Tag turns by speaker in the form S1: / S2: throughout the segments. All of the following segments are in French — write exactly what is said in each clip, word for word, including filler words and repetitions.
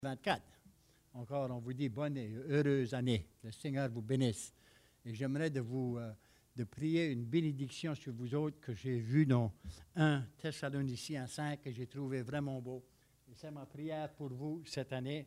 S1: vingt-quatre. Encore, on vous dit bonne et heureuse année. Le Seigneur vous bénisse. Et j'aimerais de vous euh, de prier une bénédiction sur vous autres que j'ai vu dans un Thessaloniciens cinq que j'ai trouvé vraiment beau. Et c'est ma prière pour vous cette année.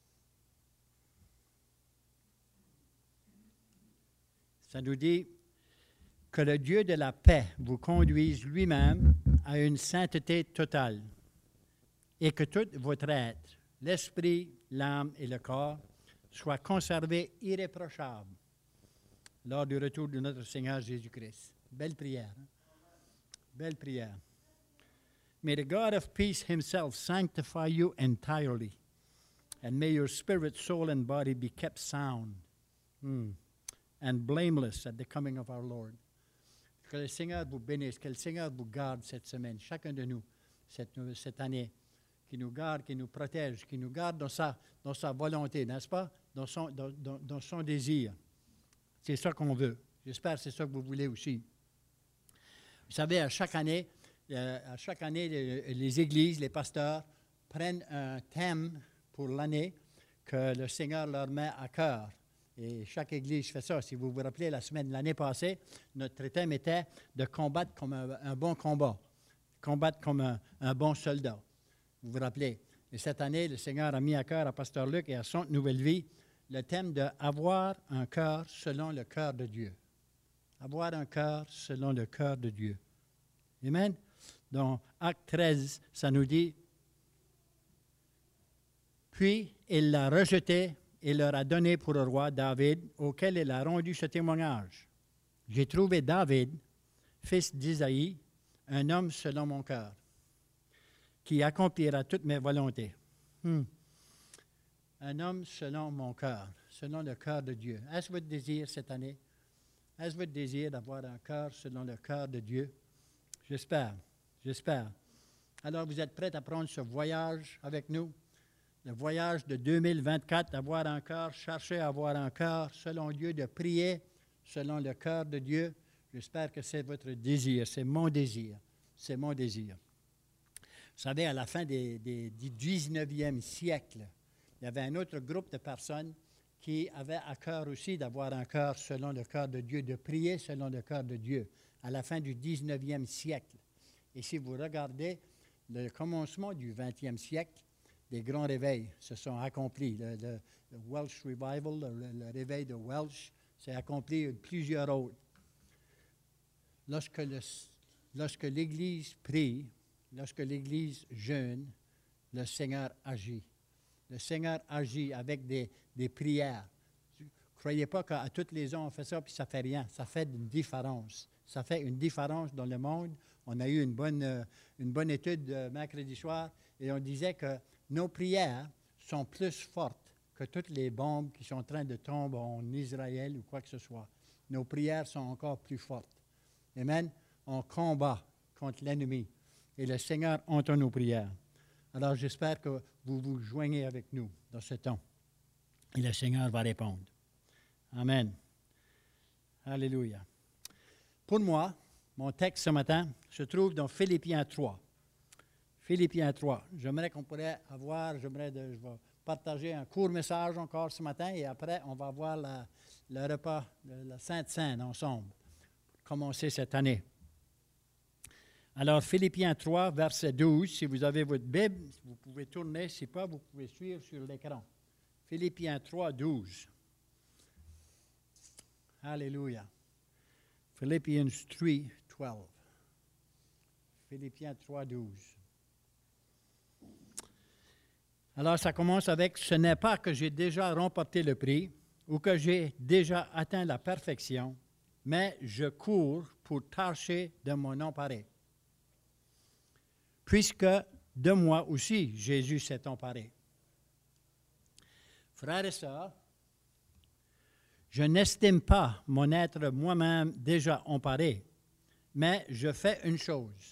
S1: Ça nous dit que le Dieu de la paix vous conduise lui-même à une sainteté totale et que tout votre être, l'esprit, l'âme et le corps soient conservés irréprochables lors du retour de notre Seigneur Jésus-Christ. Belle prière. Hein? Belle prière. May the God of peace himself sanctify you entirely, and may your spirit, soul, and body be kept sound mm, and blameless at the coming of our Lord. Que le Seigneur vous bénisse, que le Seigneur vous garde cette semaine, chacun de nous, cette, cette année, qui nous garde, qui nous protège, qui nous garde dans sa, dans sa volonté, n'est-ce pas? Dans son, dans, dans, dans son désir. C'est ça qu'on veut. J'espère que c'est ça que vous voulez aussi. Vous savez, à chaque année, euh, à chaque année, les, les églises, les pasteurs prennent un thème pour l'année que le Seigneur leur met à cœur. Et chaque église fait ça. Si vous vous rappelez, la semaine de l'année passée, notre thème était de combattre comme un, un bon combat, combattre comme un, un bon soldat. Vous vous rappelez? Et cette année, le Seigneur a mis à cœur à Pasteur Luc et à son Nouvelle Vie le thème d'avoir un cœur selon le cœur de Dieu. Avoir un cœur selon le cœur de Dieu. Amen? Dans Acte treize, ça nous dit, « Puis il l'a rejeté et leur a donné pour le roi David, auquel il a rendu ce témoignage. J'ai trouvé David, fils d'Isaïe, un homme selon mon cœur, qui accomplira toutes mes volontés. Hmm. Un homme selon mon cœur, selon le cœur de Dieu. Est-ce votre désir cette année? Est-ce votre désir d'avoir un cœur selon le cœur de Dieu? J'espère, j'espère. Alors, vous êtes prêts à prendre ce voyage avec nous? Le voyage de deux mille vingt-quatre, d'avoir un cœur, chercher à avoir un cœur selon Dieu, de prier selon le cœur de Dieu. J'espère que c'est votre désir, c'est mon désir, c'est mon désir. Vous savez, à la fin des, des, du dix-neuvième siècle, il y avait un autre groupe de personnes qui avaient à cœur aussi d'avoir un cœur selon le cœur de Dieu, de prier selon le cœur de Dieu, à la fin du dix-neuvième siècle. Et si vous regardez le commencement du vingtième siècle, des grands réveils se sont accomplis. Le, le, le Welsh Revival, le, le réveil de Welsh, s'est accompli plusieurs autres. Lorsque, le, lorsque l'Église prie, lorsque l'Église jeûne, le Seigneur agit. Le Seigneur agit avec des, des prières. Ne croyez pas qu'à toutes les ans, on fait ça, puis ça ne fait rien. Ça fait une différence. Ça fait une différence dans le monde. On a eu une bonne, euh, une bonne étude euh, mercredi soir, et on disait que nos prières sont plus fortes que toutes les bombes qui sont en train de tomber en Israël ou quoi que ce soit. Nos prières sont encore plus fortes. Amen. On combat contre l'ennemi. Et le Seigneur entend nos prières. Alors, j'espère que vous vous joignez avec nous dans ce temps. Et le Seigneur va répondre. Amen. Alléluia. Pour moi, mon texte ce matin se trouve dans Philippiens trois. Philippiens trois. J'aimerais qu'on pourrait avoir, j'aimerais de, je vais partager un court message encore ce matin et après, on va avoir la, le repas, le, la Sainte Seine ensemble pour commencer cette année. Alors, Philippiens trois, verset douze, si vous avez votre Bible, vous pouvez tourner, si pas, vous pouvez suivre sur l'écran. Philippiens trois, douze. Alléluia. Philippians three, twelve. Philippiens trois, douze. Alors, ça commence avec « Ce n'est pas que j'ai déjà remporté le prix ou que j'ai déjà atteint la perfection, mais je cours pour tâcher de m'en emparer. Puisque de moi aussi, Jésus s'est emparé. » Frères et sœurs, je n'estime pas mon être moi-même déjà emparé, mais je fais une chose.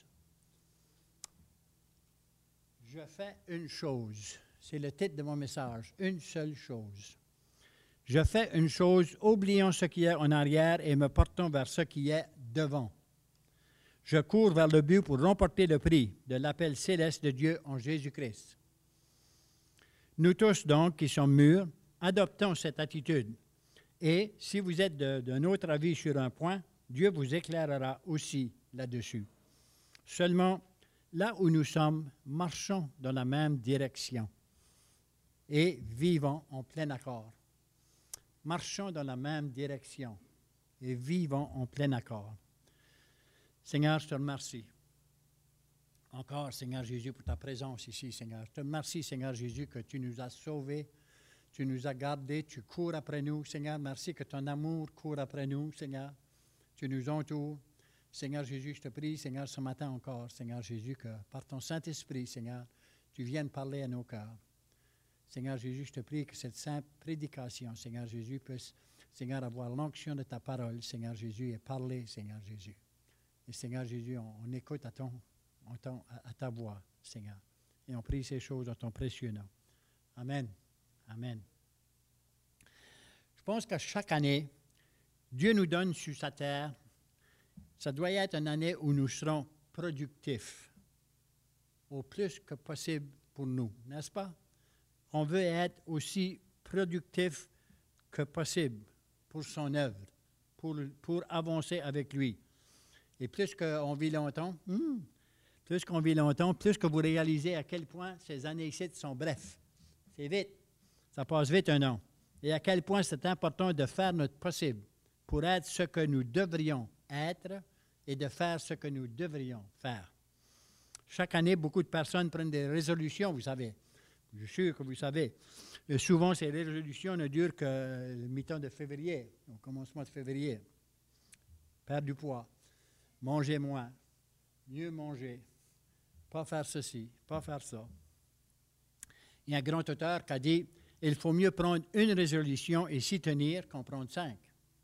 S1: Je fais une chose. C'est le titre de mon message. Une seule chose. Je fais une chose, oubliant ce qui est en arrière et me portant vers ce qui est devant. Je cours vers le but pour remporter le prix de l'appel céleste de Dieu en Jésus-Christ. Nous tous, donc, qui sommes mûrs, adoptons cette attitude. Et si vous êtes d'un autre avis sur un point, Dieu vous éclairera aussi là-dessus. Seulement, là où nous sommes, marchons dans la même direction et vivons en plein accord. Marchons dans la même direction et vivons en plein accord. Seigneur, je te remercie. Encore, Seigneur Jésus, pour ta présence ici, Seigneur. Je te remercie, Seigneur Jésus, que tu nous as sauvés, tu nous as gardés, tu cours après nous, Seigneur. Merci que ton amour court après nous, Seigneur. Tu nous entoures. Seigneur Jésus, je te prie, Seigneur, ce matin encore, Seigneur Jésus, que par ton Saint-Esprit, Seigneur, tu viennes parler à nos cœurs. Seigneur Jésus, je te prie que cette simple prédication, Seigneur Jésus, puisse, Seigneur, avoir l'onction de ta parole, Seigneur Jésus, et parler, Seigneur Jésus. Et Seigneur Jésus, on, on écoute à, ton, à, ton, à ta voix, Seigneur. Et on prie ces choses dans ton précieux nom. Amen. Amen. Je pense que chaque année, Dieu nous donne sur sa terre, ça doit être une année où nous serons productifs, au plus que possible pour nous, n'est-ce pas? On veut être aussi productif que possible pour son œuvre, pour, pour avancer avec lui. Et plus qu'on vit longtemps, hmm, plus qu'on vit longtemps, plus que vous réalisez à quel point ces années-ci sont brefs. C'est vite. Ça passe vite un an. Et à quel point c'est important de faire notre possible pour être ce que nous devrions être et de faire ce que nous devrions faire. Chaque année, beaucoup de personnes prennent des résolutions, vous savez. Je suis sûr que vous savez. Et souvent, ces résolutions ne durent que le mi-temps de février, au commencement de février. Perdre du poids, manger moins, mieux manger, pas faire ceci, pas faire ça. Il y a un grand auteur qui a dit « Il faut mieux prendre une résolution et s'y tenir qu'en prendre cinq. »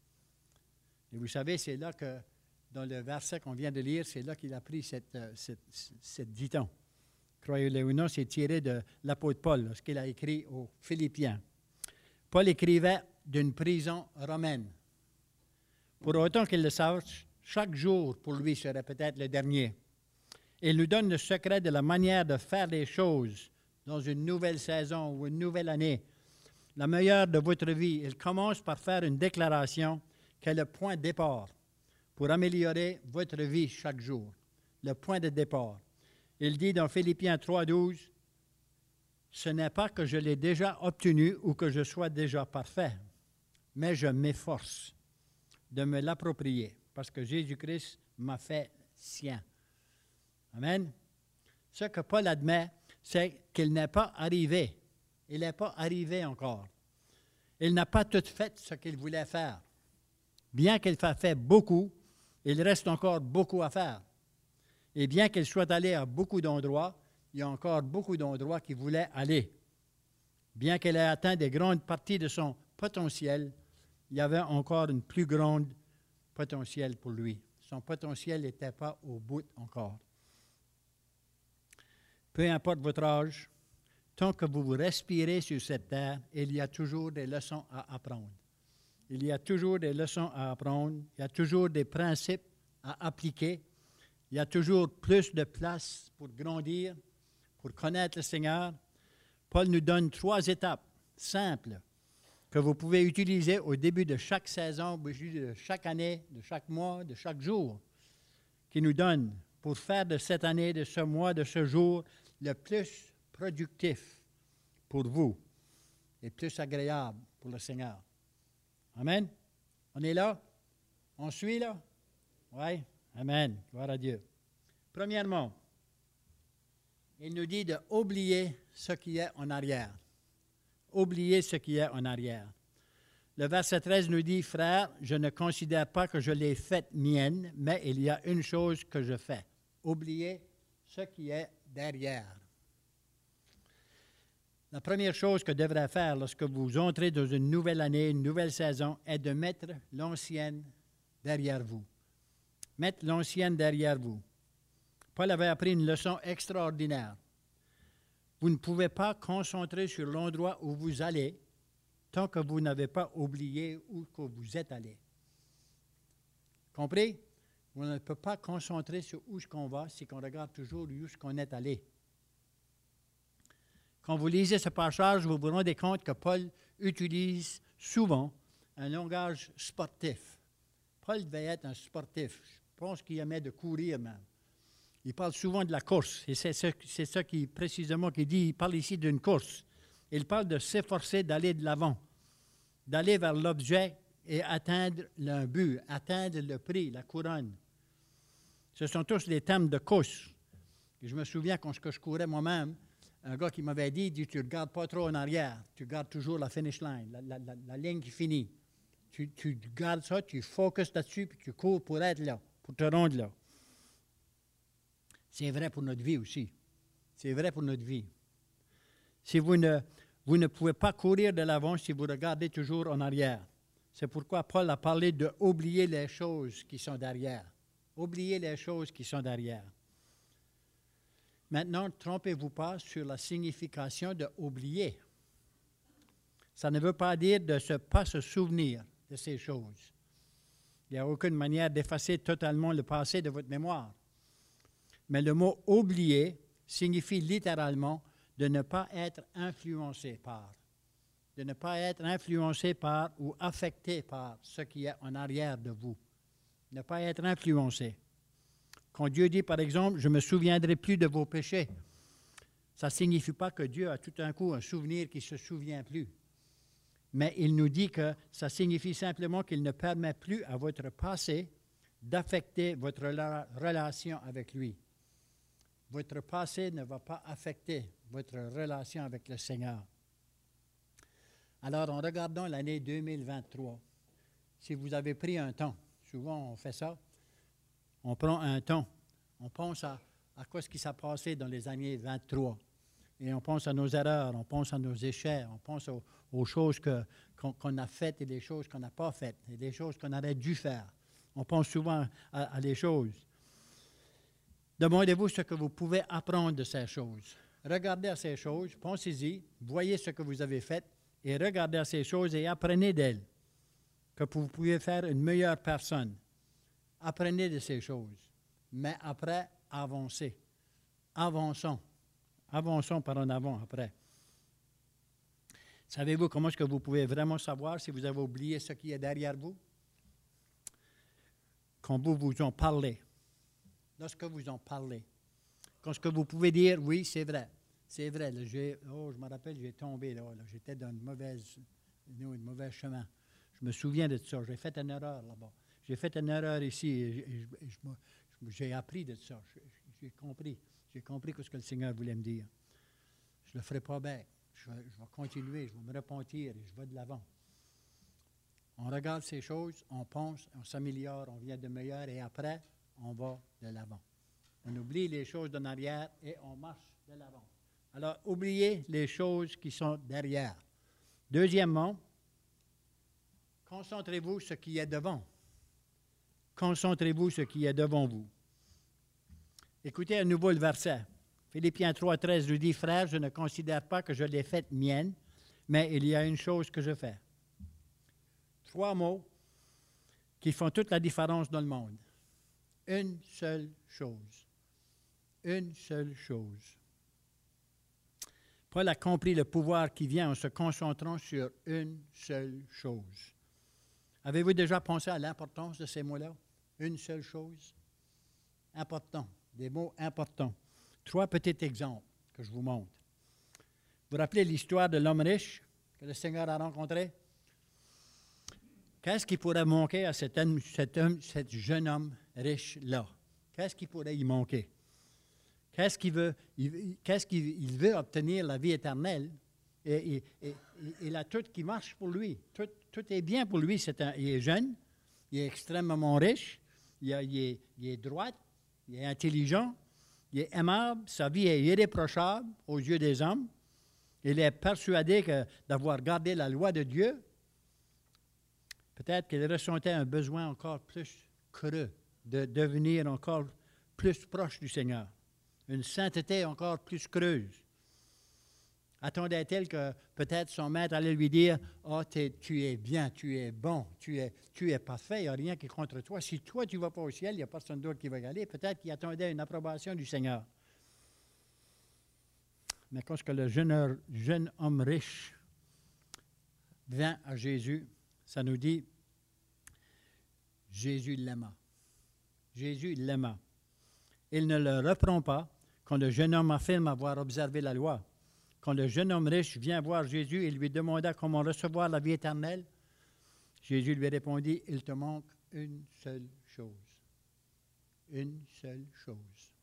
S1: Et vous savez, c'est là que, dans le verset qu'on vient de lire, c'est là qu'il a pris cette, cette, cette dit-on. Croyez-le ou non, c'est tiré de l'apôtre Paul, lorsqu'il a écrit aux Philippiens. Paul écrivait d'une prison romaine. Pour autant qu'il le sache, chaque jour pour lui serait peut-être le dernier. Il nous donne le secret de la manière de faire les choses dans une nouvelle saison ou une nouvelle année, la meilleure de votre vie. Il commence par faire une déclaration qui est le point de départ pour améliorer votre vie chaque jour. Le point de départ. Il dit dans Philippiens trois, douze, « Ce n'est pas que je l'ai déjà obtenu ou que je sois déjà parfait, mais je m'efforce de me l'approprier parce que Jésus-Christ m'a fait sien. » Amen. Ce que Paul admet, c'est qu'il n'est pas arrivé. Il n'est pas arrivé encore. Il n'a pas tout fait ce qu'il voulait faire. Bien qu'il ait fait beaucoup, il reste encore beaucoup à faire. Et bien qu'il soit allé à beaucoup d'endroits, il y a encore beaucoup d'endroits qu'il voulait aller. Bien qu'il ait atteint des grandes parties de son potentiel, il y avait encore une plus grande potentiel pour lui. Son potentiel n'était pas au bout encore. Peu importe votre âge, tant que vous respirez sur cette terre, il y a toujours des leçons à apprendre. Il y a toujours des leçons à apprendre, il y a toujours des principes à appliquer. Il y a toujours plus de place pour grandir, pour connaître le Seigneur. Paul nous donne trois étapes simples que vous pouvez utiliser au début de chaque saison, de chaque année, de chaque mois, de chaque jour, qui nous donne pour faire de cette année, de ce mois, de ce jour, le plus productif pour vous et plus agréable pour le Seigneur. Amen. On est là? On suit là? Oui? Amen. Gloire à Dieu. Premièrement, il nous dit d'oublier ce qui est en arrière. Oublier ce qui est en arrière. Le verset treize nous dit, « Frères, je ne considère pas que je l'ai faite mienne, mais il y a une chose que je fais. Oublier ce qui est derrière. » La première chose que devrait faire lorsque vous entrez dans une nouvelle année, une nouvelle saison, est de mettre l'ancienne derrière vous. Mettre l'ancienne derrière vous. Paul avait appris une leçon extraordinaire. Vous ne pouvez pas concentrer sur l'endroit où vous allez tant que vous n'avez pas oublié où que vous êtes allé. Compris? On ne peut pas concentrer sur où est-ce qu'on va si on regarde toujours où est-ce qu'on est allé. Quand vous lisez ce passage, vous vous rendez compte que Paul utilise souvent un langage sportif. Paul devait être un sportif. Je pense qu'il aimait de courir même. Il parle souvent de la course, et c'est ce, c'est ce qui, précisément, qu'il dit. Il parle ici d'une course. Il parle de s'efforcer d'aller de l'avant, d'aller vers l'objet et atteindre un but, atteindre le prix, la couronne. Ce sont tous des thèmes de course. Et je me souviens quand je courais moi-même, un gars qui m'avait dit, dit, tu ne regardes pas trop en arrière, tu gardes toujours la finish line, la, la, la, la ligne qui finit. Tu, tu gardes ça, tu focuses là-dessus, puis tu cours pour être là, pour te rendre là. C'est vrai pour notre vie aussi. C'est vrai pour notre vie. Si vous ne, vous ne pouvez pas courir de l'avant si vous regardez toujours en arrière. C'est pourquoi Paul a parlé de oublier les choses qui sont derrière. Oubliez les choses qui sont derrière. Maintenant, ne trompez-vous pas sur la signification de oublier. Ça ne veut pas dire de ne pas se souvenir de ces choses. Il n'y a aucune manière d'effacer totalement le passé de votre mémoire. Mais le mot oublier signifie littéralement de ne pas être influencé par, de ne pas être influencé par ou affecté par ce qui est en arrière de vous. Ne pas être influencé. Quand Dieu dit, par exemple, « Je ne me souviendrai plus de vos péchés », ça ne signifie pas que Dieu a tout d'un coup un souvenir qui ne se souvient plus. Mais il nous dit que ça signifie simplement qu'il ne permet plus à votre passé d'affecter votre relation avec lui. Votre passé ne va pas affecter votre relation avec le Seigneur. Alors, en regardant l'année deux mille vingt-trois, si vous avez pris un temps, souvent on fait ça, on prend un temps, on pense à, à quoi ce qui s'est passé dans les années vingt-trois. Et on pense à nos erreurs, on pense à nos échecs, on pense aux, aux choses que, qu'on, qu'on a faites et des choses qu'on n'a pas faites, et des choses qu'on aurait dû faire. On pense souvent à, à des choses. Demandez-vous ce que vous pouvez apprendre de ces choses. Regardez à ces choses, pensez-y, voyez ce que vous avez fait et regardez à ces choses et apprenez d'elles, que vous pouvez faire une meilleure personne. Apprenez de ces choses, mais après, avancez. Avançons. Avançons par en avant après. Savez-vous comment est-ce que vous pouvez vraiment savoir si vous avez oublié ce qui est derrière vous? Quand vous vous en parlez. Lorsque vous en parlez. Quand ce que vous pouvez dire, oui, c'est vrai. C'est vrai. Là, j'ai, oh, je me rappelle, j'ai tombé là. là j'étais dans une mauvaise, non, une mauvais chemin. Je me souviens de ça. J'ai fait une erreur là-bas. J'ai fait une erreur ici. Et, et, et, et, je, j'ai appris de ça. J'ai compris. J'ai compris ce que le Seigneur voulait me dire. Je ne le ferai pas bien. Je vais, je vais continuer, je vais me repentir et je vais de l'avant. On regarde ces choses, on pense, on s'améliore, on vient de meilleur et après, on va de l'avant. On oublie les choses d'en arrière et on marche de l'avant. Alors, oubliez les choses qui sont derrière. Deuxièmement, concentrez-vous sur ce qui est devant. Concentrez-vous sur ce qui est devant vous. Écoutez à nouveau le verset. Philippiens trois, treize nous dit, « Frères, je ne considère pas que je l'ai faite mienne, mais il y a une chose que je fais. » Trois mots qui font toute la différence dans le monde. Une seule chose. Une seule chose. Paul a compris le pouvoir qui vient en se concentrant sur une seule chose. Avez-vous déjà pensé à l'importance de ces mots-là? Une seule chose. Important. Des mots importants. Trois petits exemples que je vous montre. Vous vous rappelez l'histoire de l'homme riche que le Seigneur a rencontré? Qu'est-ce qui pourrait manquer à cet homme, cet homme, cet jeune homme riche-là? Qu'est-ce qui pourrait y manquer? Qu'est-ce qu'il veut? Il, qu'est-ce qu'il il veut obtenir la vie éternelle? Et, et, et, et il a tout qui marche pour lui. Tout, tout est bien pour lui. C'est un, il est jeune, il est extrêmement riche, il, a, il, est, il est droit, il est intelligent, il est aimable, sa vie est irréprochable aux yeux des hommes. Il est persuadé que d'avoir gardé la loi de Dieu, peut-être qu'il ressentait un besoin encore plus creux de devenir encore plus proche du Seigneur. Une sainteté encore plus creuse. Attendait-il que peut-être son maître allait lui dire « Ah, oh, tu es bien, tu es bon, tu es, tu es parfait, il n'y a rien qui est contre toi. Si toi, tu ne vas pas au ciel, il n'y a personne d'autre qui va y aller. » Peut-être qu'il attendait une approbation du Seigneur. mais quand le jeune, jeune homme riche vient à Jésus, ça nous dit, Jésus l'aima. Jésus l'aima. Il ne le reprend pas quand le jeune homme affirme avoir observé la loi. Quand le jeune homme riche vient voir Jésus et lui demanda comment recevoir la vie éternelle, Jésus lui répondit, « Il te manque une seule chose. Une seule chose.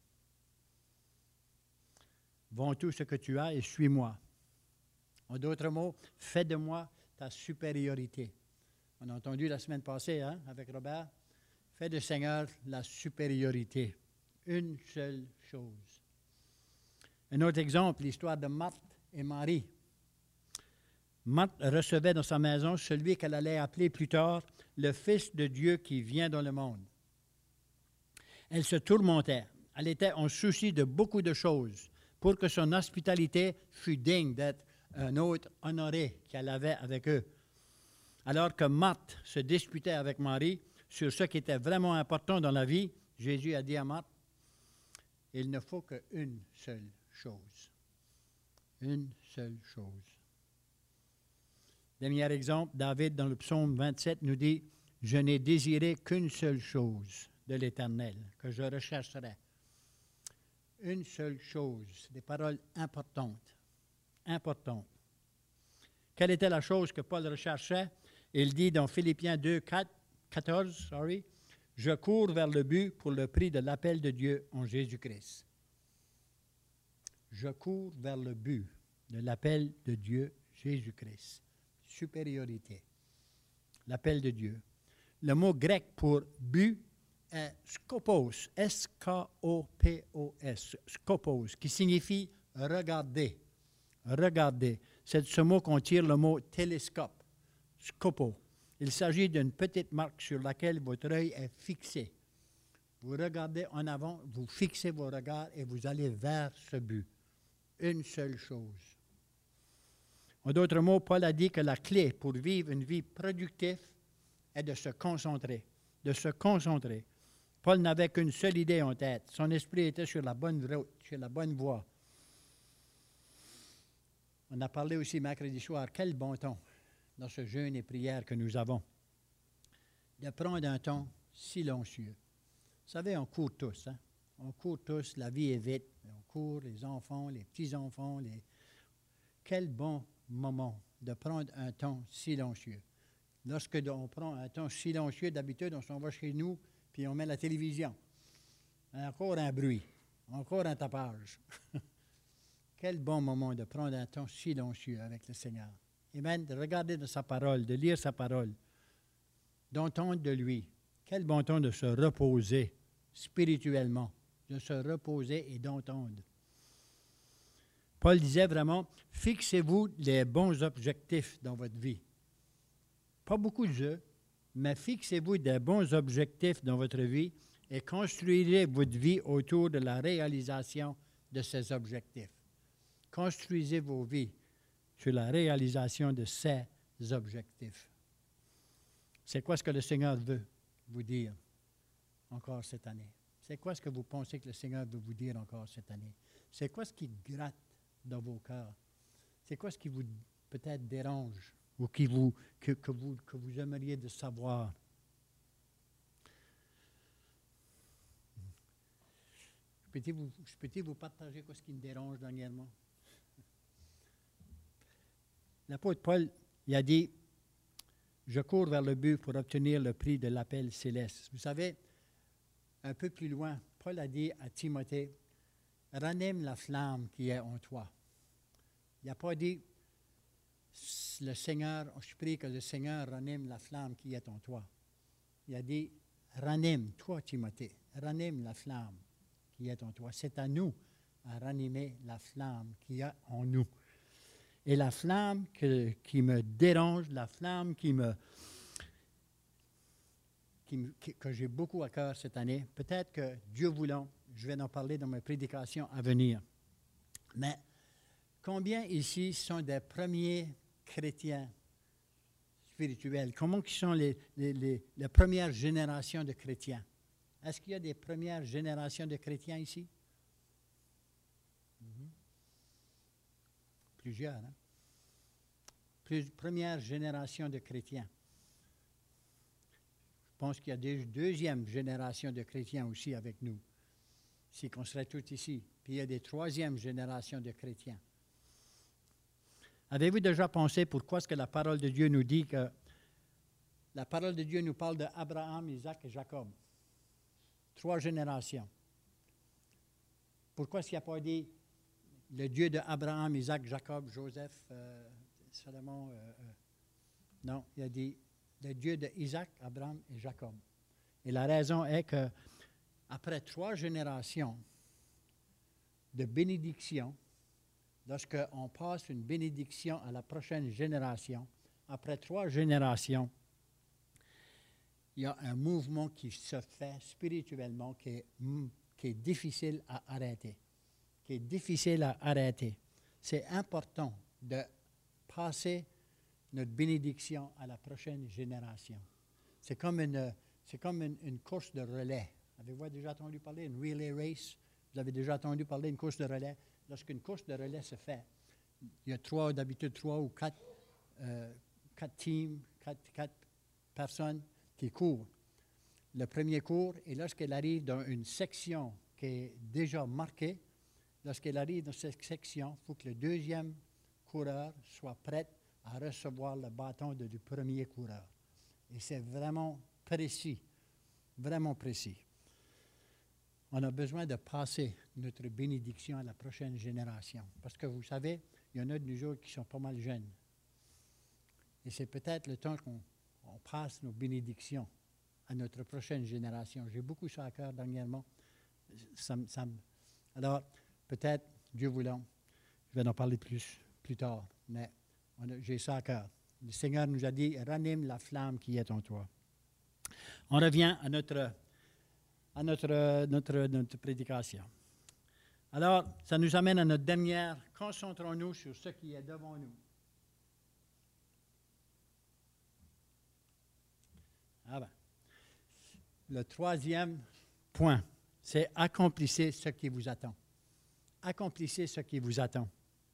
S1: Vends tout ce que tu as et suis-moi. » En d'autres mots, fais de moi ta supériorité. On a entendu la semaine passée, hein, avec Robert, fais du Seigneur la supériorité. Une seule chose. Un autre exemple, l'histoire de Marthe et Marie. Marthe recevait dans sa maison celui qu'elle allait appeler plus tard le Fils de Dieu qui vient dans le monde. Elle se tourmentait. Elle était en souci de beaucoup de choses pour que son hospitalité fût digne d'être un hôte honoré qu'elle avait avec eux. Alors que Marthe se disputait avec Marie sur ce qui était vraiment important dans la vie, Jésus a dit à Marthe, « Il ne faut qu'une seule chose. Une seule chose. » Dernier exemple, David, dans le psaume vingt-sept, nous dit, « Je n'ai désiré qu'une seule chose de l'Éternel, que je rechercherai. » Une seule chose, des paroles importantes, importantes. Quelle était la chose que Paul recherchait? Il dit dans Philippiens deux, quatre, quatorze, sorry, « Je cours vers le but pour le prix de l'appel de Dieu en Jésus-Christ. » Je cours vers le but de l'appel de Dieu, Jésus-Christ. Supériorité. L'appel de Dieu. Le mot grec pour but est skopos, S K O P O S, skopos, qui signifie regarder. Regarder. C'est de ce mot qu'on tire le mot télescope, scopo. Il s'agit d'une petite marque sur laquelle votre œil est fixé. Vous regardez en avant, vous fixez vos regards et vous allez vers ce but. Une seule chose. En d'autres mots, Paul a dit que la clé pour vivre une vie productive est de se concentrer, de se concentrer. Paul n'avait qu'une seule idée en tête. Son esprit était sur la bonne route, sur la bonne voie. On a parlé aussi mercredi soir, quel bon temps dans ce jeûne et prière que nous avons, de prendre un temps silencieux. Vous savez, on court tous, hein? On court tous, la vie est vite. On court, les enfants, les petits-enfants. Les... Quel bon moment de prendre un temps silencieux. Lorsque on prend un temps silencieux, d'habitude, on s'en va chez nous, puis on met la télévision. Encore un bruit, encore un tapage. Quel bon moment de prendre un temps silencieux avec le Seigneur. Amen. De regarder de sa parole, de lire sa parole, d'entendre de lui. Quel bon temps de se reposer spirituellement, de se reposer et d'entendre. Paul disait vraiment, fixez-vous les bons objectifs dans votre vie. Pas beaucoup de jeux, mais fixez-vous des bons objectifs dans votre vie et construisez votre vie autour de la réalisation de ces objectifs. Construisez vos vies sur la réalisation de ces objectifs. C'est quoi ce que le Seigneur veut vous dire encore cette année? C'est quoi ce que vous pensez que le Seigneur veut vous dire encore cette année? C'est quoi ce qui gratte dans vos cœurs? C'est quoi ce qui vous peut-être dérange ou qui vous, que, que, vous, que vous aimeriez de savoir? Peux-tu vous, peux vous partager quoi ce qui me dérange dernièrement? L'apôtre Paul, il a dit, « Je cours vers le but pour obtenir le prix de l'appel céleste. » Vous savez, un peu plus loin, Paul a dit à Timothée, « Ranime la flamme qui est en toi. » Il n'a pas dit, « Le Seigneur, je prie que le Seigneur ranime la flamme qui est en toi. » Il a dit, « Ranime, toi Timothée, ranime la flamme qui est en toi. » C'est à nous à ranimer la flamme qui est en nous. Et la flamme que, qui me dérange, la flamme qui me, qui me, qui, que j'ai beaucoup à cœur cette année, peut-être que, Dieu voulant, je vais en parler dans mes prédications à venir. Mais combien ici sont des premiers chrétiens spirituels? Comment sont les, les, les, les premières générations de chrétiens? Est-ce qu'il y a des premières générations de chrétiens ici? Mm-hmm. plusieurs. Hein? Plus, première génération de chrétiens. Je pense qu'il y a des deuxième génération de chrétiens aussi avec nous, si qu'on serait tous ici. Puis il y a des troisième générations de chrétiens. Avez-vous déjà pensé pourquoi est-ce que la parole de Dieu nous dit que la parole de Dieu nous parle d'Abraham, Isaac et Jacob? Trois générations. Pourquoi est-ce qu'il n'a pas dit le Dieu d'Abraham, Isaac, Jacob, Joseph, euh, Salomon? Euh, euh. Non, il a dit le Dieu d'Isaac, Abraham et Jacob. Et la raison est que après trois générations de bénédiction, lorsqu'on passe une bénédiction à la prochaine génération, après trois générations, il y a un mouvement qui se fait spirituellement qui est, qui est difficile à arrêter. Qui est difficile à arrêter. C'est important de passer notre bénédiction à la prochaine génération. C'est comme une, c'est comme une, une course de relais. Avez-vous déjà entendu parler d'une relay race? Vous avez déjà entendu parler d'une course de relais? Lorsqu'une course de relais se fait, il y a trois, d'habitude trois ou quatre, euh, quatre teams, quatre, quatre personnes qui courent. Le premier court, et lorsqu'elle arrive dans une section qui est déjà marquée, lorsqu'elle arrive dans cette section, il faut que le deuxième coureur soit prêt à recevoir le bâton de, du premier coureur. Et c'est vraiment précis, vraiment précis. On a besoin de passer notre bénédiction à la prochaine génération. Parce que vous savez, il y en a de nous autres qui sont pas mal jeunes. Et c'est peut-être le temps qu'on on passe nos bénédictions à notre prochaine génération. J'ai beaucoup ça à cœur dernièrement. Ça, ça, alors, peut-être, Dieu voulant, je vais en parler plus, plus tard, mais on a, j'ai ça à cœur. Le Seigneur nous a dit, ranime la flamme qui est en toi. On revient à notre... à notre, notre, notre prédication. Alors, ça nous amène à notre dernière. Concentrons-nous sur ce qui est devant nous. Ah ben. Le troisième point, c'est accomplissez ce qui vous attend. Accomplissez ce qui vous attend.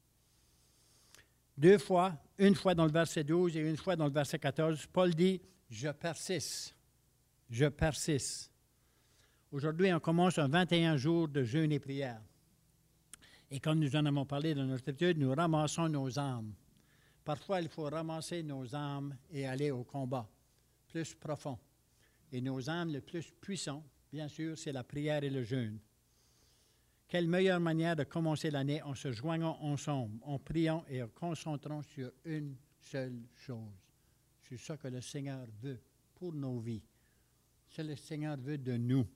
S1: Deux fois, une fois dans le verset douze et une fois dans le verset quatorze, Paul dit, « Je persiste, je persiste. » Aujourd'hui, on commence un vingt et un jours de jeûne et prière. Et comme nous en avons parlé dans notre étude, nous ramassons nos âmes. Parfois, il faut ramasser nos âmes et aller au combat plus profond. Et nos âmes les plus puissantes, bien sûr, c'est la prière et le jeûne. Quelle meilleure manière de commencer l'année en se joignant ensemble, en priant et en concentrant sur une seule chose. C'est ça que le Seigneur veut pour nos vies. C'est ce que le Seigneur veut de nous.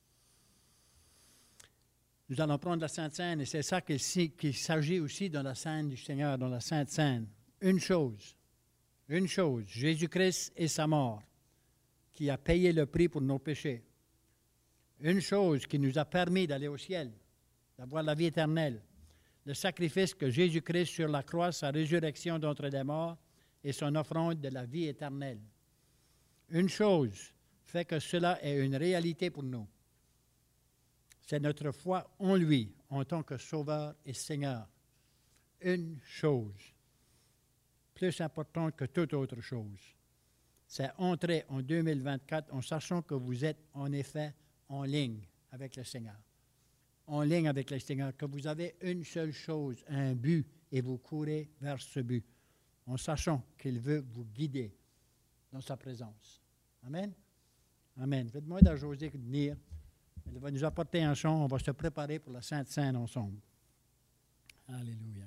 S1: Nous allons prendre la Sainte Seine et c'est ça qu'il, qu'il s'agit aussi dans la scène du Seigneur, dans la Sainte Seine. Une chose, une chose, Jésus-Christ et sa mort, qui a payé le prix pour nos péchés. Une chose qui nous a permis d'aller au ciel, d'avoir la vie éternelle. Le sacrifice que Jésus-Christ sur la croix, sa résurrection d'entre les morts et son offrande de la vie éternelle. Une chose fait que cela est une réalité pour nous. C'est notre foi en lui, en tant que Sauveur et Seigneur. Une chose, plus importante que toute autre chose, c'est entrer en deux mille vingt-quatre en sachant que vous êtes en effet en ligne avec le Seigneur. En ligne avec le Seigneur, que vous avez une seule chose, un but, et vous courez vers ce but, en sachant qu'il veut vous guider dans sa présence. Amen? Amen. Faites-moi à José de venir. Elle va nous apporter un chant. On va se préparer pour la Sainte Seine ensemble. Alléluia.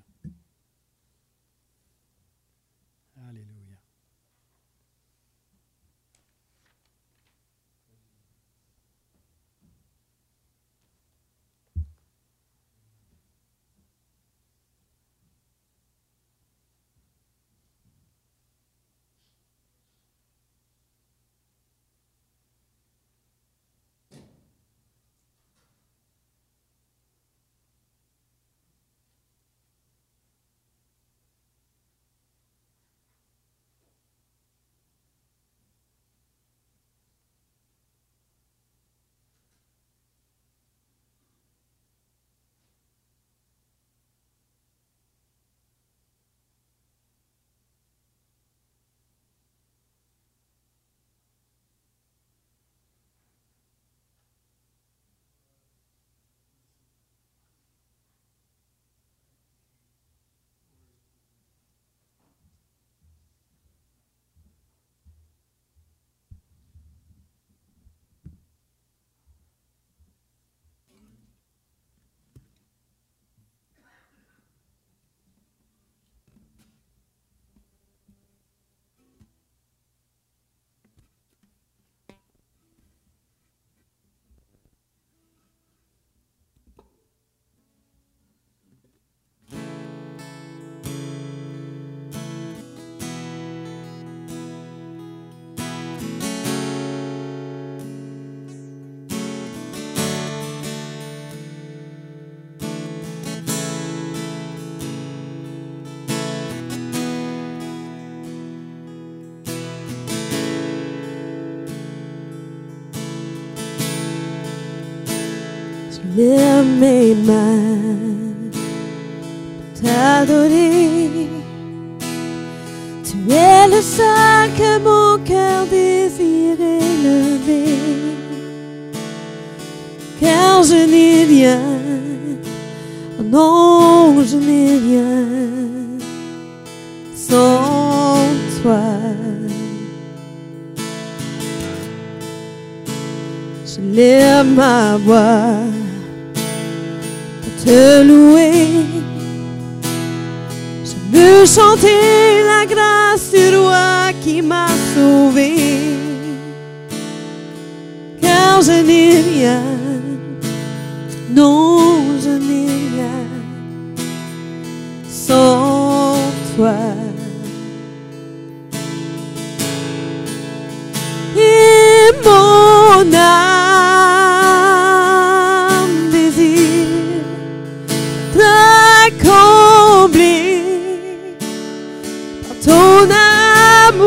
S1: Alléluia.
S2: Je lève mes mains pour t'adorer. Tu es le seul que mon cœur désire élever. Car je n'ai rien, oh non, je n'ai rien sans toi. Je lève ma voix pour te louer. Je veux chanter la grâce du roi qui m'a sauvé. Car je n'ai rien, non, je n'ai rien sans toi. Et mon âme désire te combler par ton amour.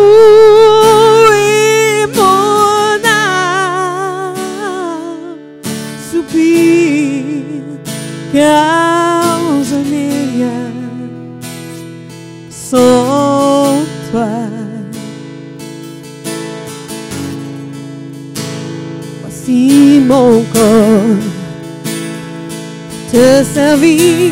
S2: Et mon âme soupire, car je n'ai rien sans toi. Voici mon corps te servir.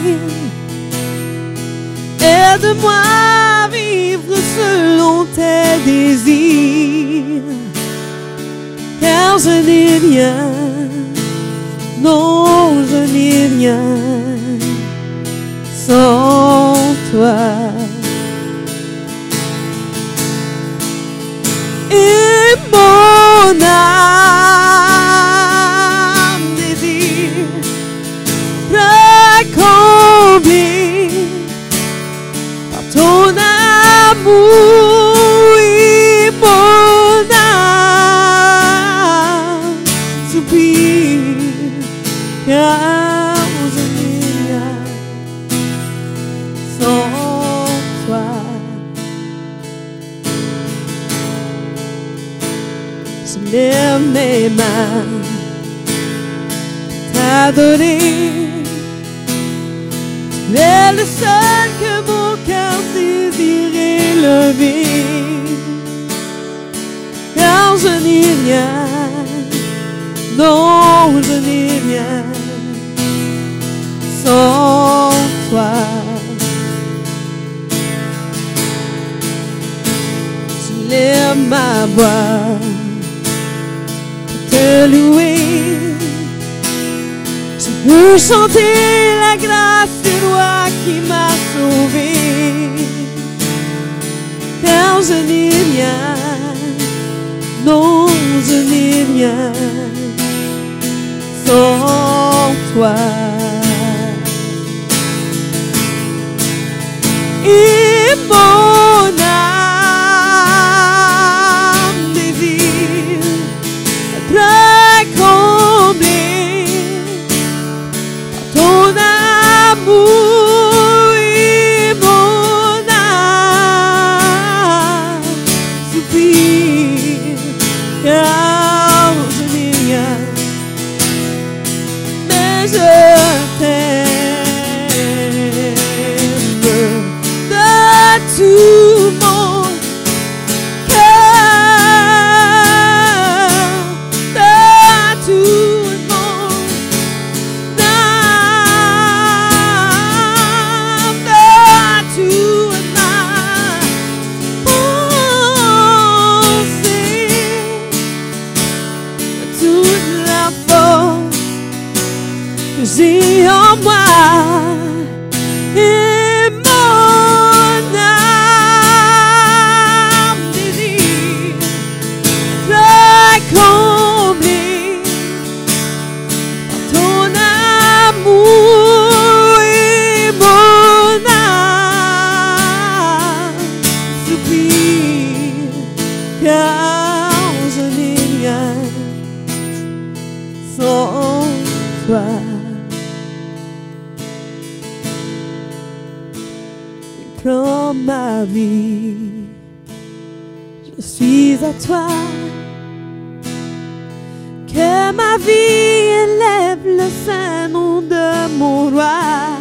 S2: Aide-moi à vivre selon tes désirs. Car je n'ai rien, non, je n'ai rien sans toi. Et mon âme désire te combler par ton amour. Et mon âme soupire, car je n'ai rien sans toi. Je lève mes mains t'adorer. Tu es le seul que mon cœur désire élever. Car je n'ai rien, non, je n'ai rien sans toi. Je lève ma voix te louer. Je veux chanter la grâce du roi qui m'a sauvé. Car je n'ai rien, non, je n'ai rien sans toi. Et mon âme désire te combler par ton amour. Et mon âme soupire, car je n'ai rien, mais je t'aime de tout mon cœur, de tout mon âme, de toute ma pensée, de toute la force que j'ai en moi. Et mon âme désire te combler par ton amour. Et mon âme soupire, car je n'ai rien sans toi. Prends ma vie, je suis à toi. Que de ma vie, élève le saint nom de mon roi.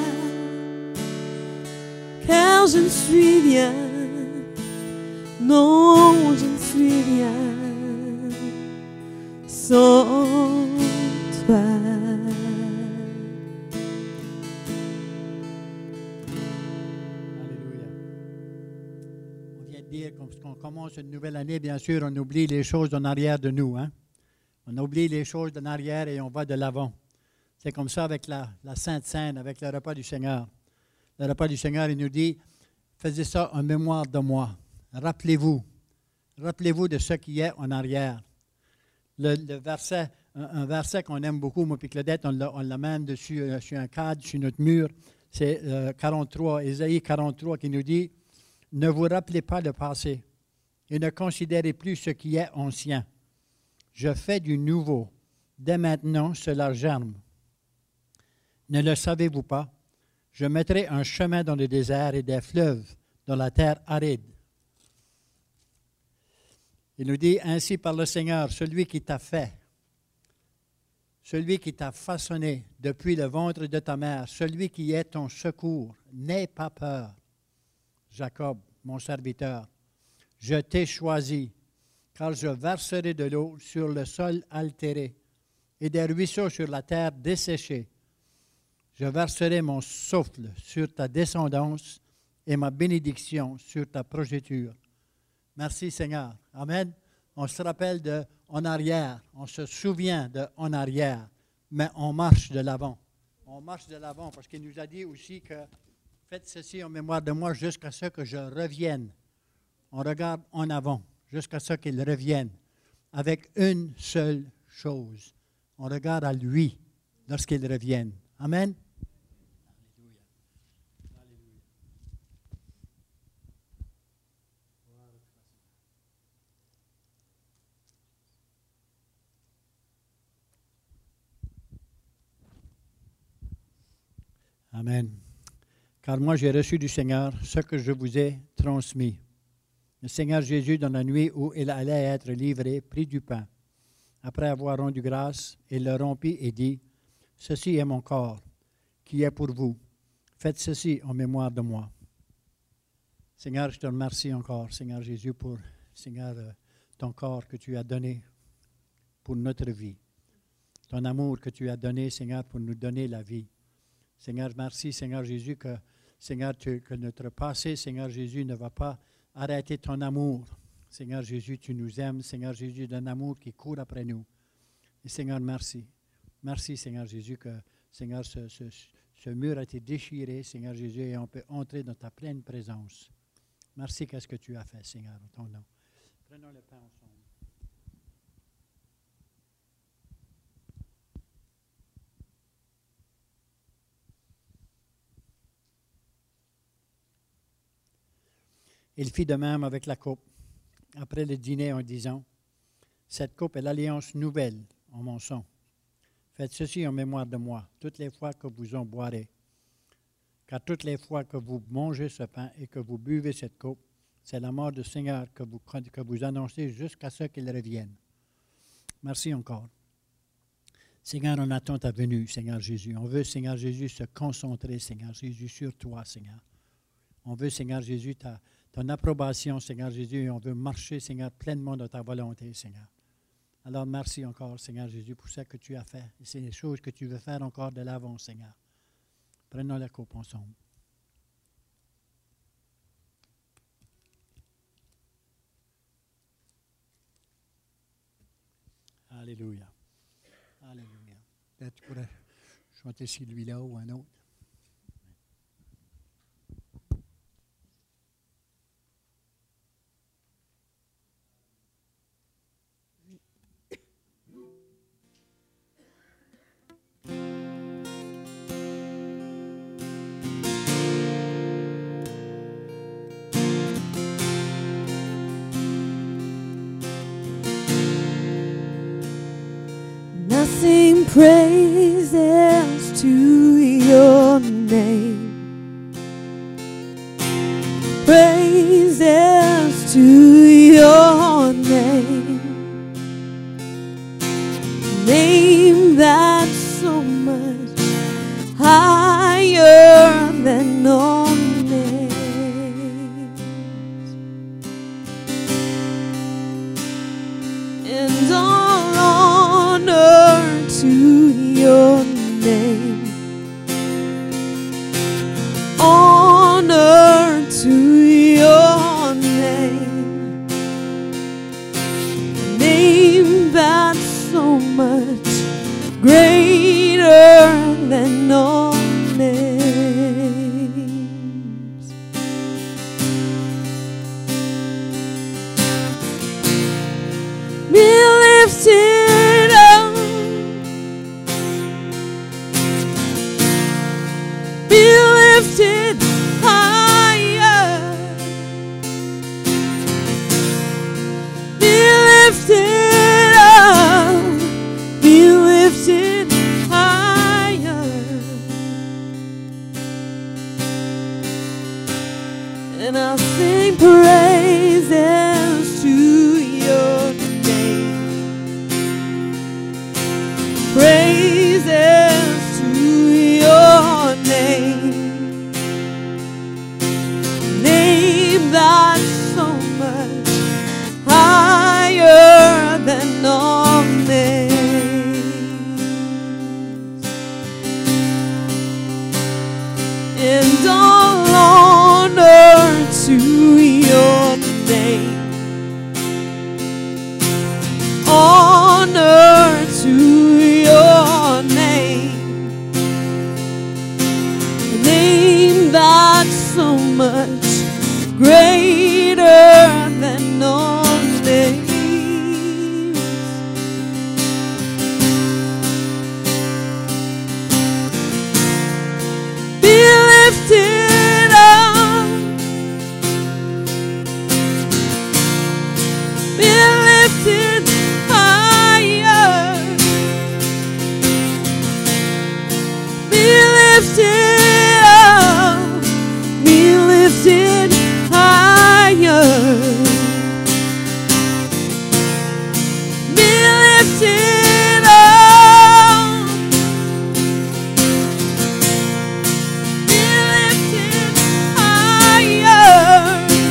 S2: Car je ne suis rien, non, je ne suis rien sans toi.
S1: Alléluia. On vient de dire qu'on commence une nouvelle année, bien sûr, on oublie les choses en arrière de nous. Hein? On oublie les choses en arrière et on va de l'avant. C'est comme ça avec la, la Sainte Seine, avec le repas du Seigneur. Le repas du Seigneur, il nous dit, faites ça en mémoire de moi. Rappelez-vous. Rappelez-vous de ce qui est en arrière. Le, le verset, un, un verset qu'on aime beaucoup, moi et Claudette, on, on l'amène dessus euh, sur un cadre, sur notre mur. C'est euh, quarante-trois, Ésaïe quarante-trois qui nous dit, ne vous rappelez pas le passé et ne considérez plus ce qui est ancien. Je fais du nouveau. Dès maintenant, cela germe. Ne le savez-vous pas? Je mettrai un chemin dans le désert et des fleuves dans la terre aride. Il nous dit ainsi par le Seigneur, celui qui t'a fait, celui qui t'a façonné depuis le ventre de ta mère, celui qui est ton secours, n'aie pas peur. Jacob, mon serviteur, je t'ai choisi, car je verserai de l'eau sur le sol altéré et des ruisseaux sur la terre desséchée. Je verserai mon souffle sur ta descendance et ma bénédiction sur ta progéniture. Merci Seigneur. Amen. On se rappelle de en arrière, on se souvient de en arrière, mais on marche de l'avant. On marche de l'avant parce qu'il nous a dit aussi que faites ceci en mémoire de moi jusqu'à ce que je revienne. On regarde en avant jusqu'à ce qu'il revienne avec une seule chose. On regarde à lui lorsqu'il revienne. Amen. Amen. Car moi j'ai reçu du Seigneur ce que je vous ai transmis. Le Seigneur Jésus, dans la nuit où il allait être livré, prit du pain. Après avoir rendu grâce, il le rompit et dit, « Ceci est mon corps, qui est pour vous. Faites ceci en mémoire de moi. » Seigneur, je te remercie encore, Seigneur Jésus, pour, Seigneur, ton corps que tu as donné pour notre vie. Ton amour que tu as donné, Seigneur, pour nous donner la vie. Seigneur, merci, Seigneur Jésus, que, Seigneur, tu, que notre passé, Seigneur Jésus, ne va pas arrêter ton amour. Seigneur Jésus, tu nous aimes, Seigneur Jésus, d'un amour qui court après nous. Et Seigneur, merci. Merci, Seigneur Jésus, que, Seigneur, ce, ce, ce mur a été déchiré, Seigneur Jésus, et on peut entrer dans ta pleine présence. Merci, qu'est-ce que tu as fait, Seigneur, en ton nom. Prenons le pain ensemble. Il fit de même avec la coupe, après le dîner en disant, « Cette coupe est l'alliance nouvelle en mon sang. Faites ceci en mémoire de moi, toutes les fois que vous en boirez. Car toutes les fois que vous mangez ce pain et que vous buvez cette coupe, c'est la mort du Seigneur que vous, que vous annoncez jusqu'à ce qu'il revienne. » Merci encore. Seigneur, on attend ta venue, Seigneur Jésus. On veut, Seigneur Jésus, se concentrer, Seigneur Jésus, sur toi, Seigneur. On veut, Seigneur Jésus, ta ton approbation, Seigneur Jésus, et on veut marcher, Seigneur, pleinement dans ta volonté, Seigneur. Alors, merci encore, Seigneur Jésus, pour ce que tu as fait. Et c'est les choses que tu veux faire encore de l'avant, Seigneur. Prenons la coupe ensemble. Alléluia. Alléluia. Peut-être tu pourrais chanter celui-là ou un autre.
S2: Sing praises to your name. Praises to your name. Name much greater than all names. Be lifted up, be lifted higher, be lifted up, be lifted higher, and I'll sing praises to your name, praises to your name, name that's so much higher than all names, and all honor to your name, honor to your name, a name that's so much greater than all names. Be lifted up, be lifted higher, be lifted up, be lifted higher, be lifted up, be lifted higher,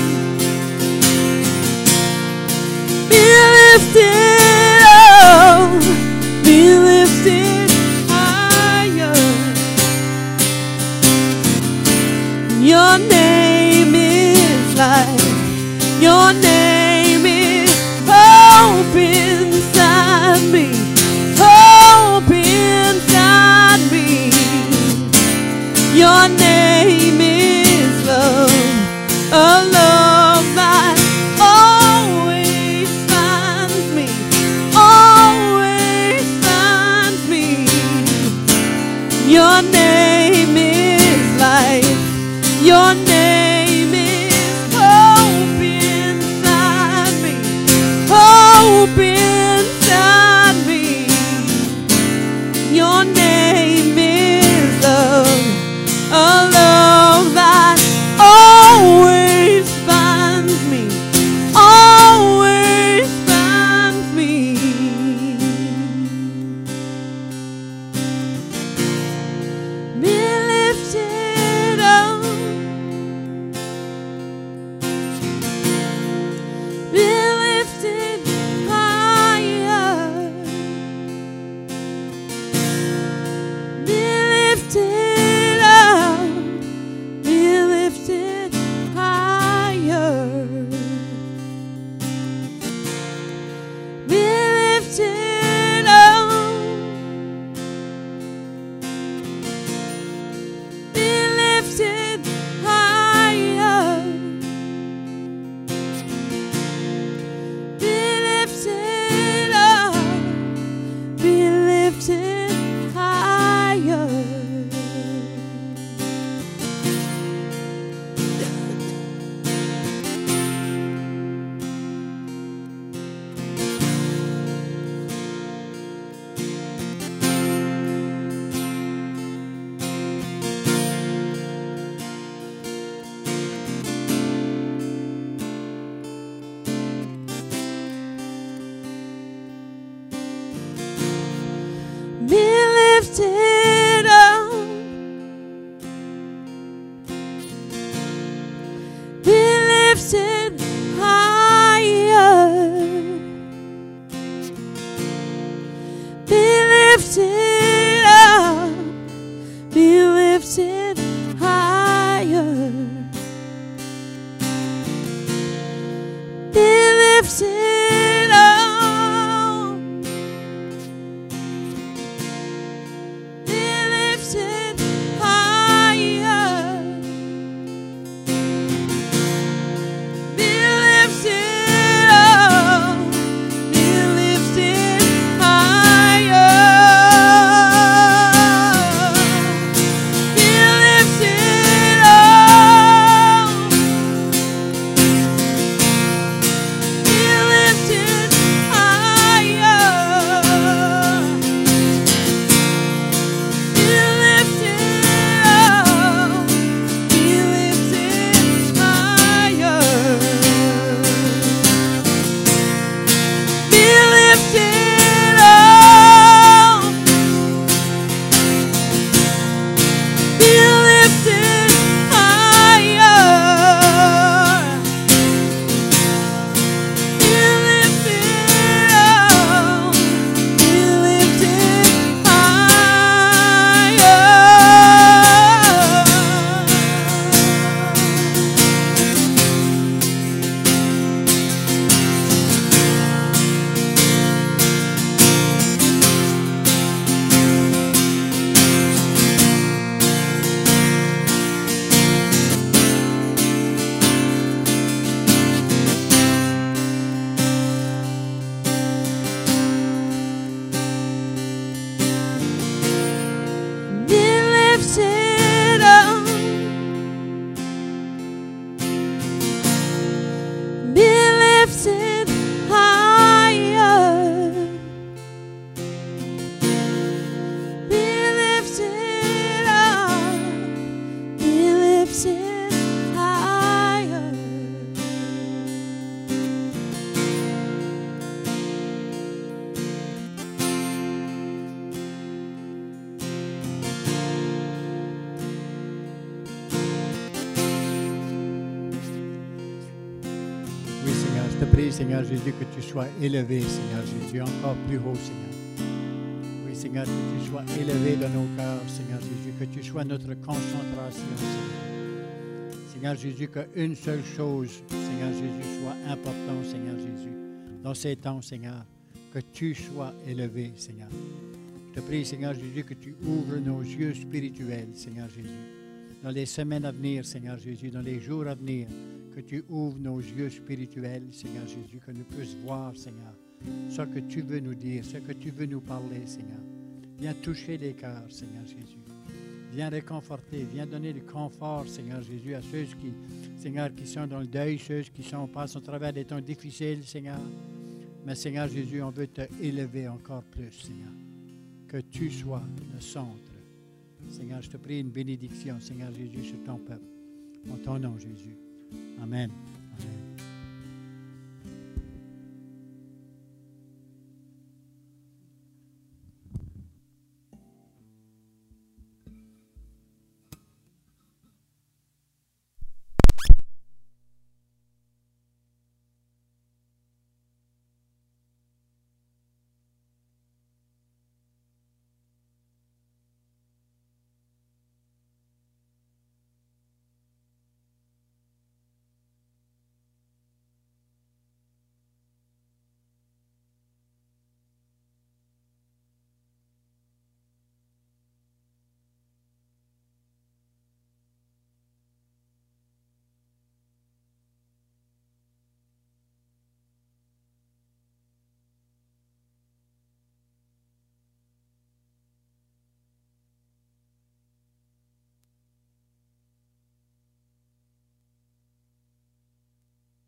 S2: be lifted up, be lifted higher. Your name is life, your name is hope inside me, hope inside me. Your name is love, a love that always finds me, always finds me. Your name is life, your name is hope inside me, hope inside me. Your name is love, a love that always finds me, always finds me. Be lifted up, be lifted higher, be lifted up, be lifted higher, be lifted up, be lifted higher, be lifted up, be lifted higher. Be lifted up, be lifted higher, be lifted up, be lifted higher, be lifted up, lifted higher. Be lifted up. Be lifted higher.
S1: Oui, Seigneur, je te prie, Seigneur Jésus, que tu sois élevé, Seigneur Jésus, encore plus haut, Seigneur. Oui, Seigneur, que tu sois élevé dans nos cœurs, Seigneur Jésus, que tu sois notre concentration, Seigneur. Seigneur Jésus, qu'une seule chose, Seigneur Jésus, soit importante, Seigneur Jésus, dans ces temps, Seigneur, que tu sois élevé, Seigneur. Je te prie, Seigneur Jésus, que tu ouvres nos yeux spirituels, Seigneur Jésus, dans les semaines à venir, Seigneur Jésus, dans les jours à venir, que tu ouvres nos yeux spirituels, Seigneur Jésus, que nous puissions voir, Seigneur, ce que tu veux nous dire, ce que tu veux nous parler, Seigneur. Viens toucher les cœurs, Seigneur Jésus. Viens réconforter, viens donner le confort, Seigneur Jésus, à ceux qui, Seigneur, qui sont dans le deuil, ceux qui sont, passent au travers des temps difficiles, Seigneur. Mais, Seigneur Jésus, on veut te élever encore plus, Seigneur. Que tu sois le centre. Seigneur, je te prie une bénédiction, Seigneur Jésus, sur ton peuple. En ton nom, Jésus. Amen.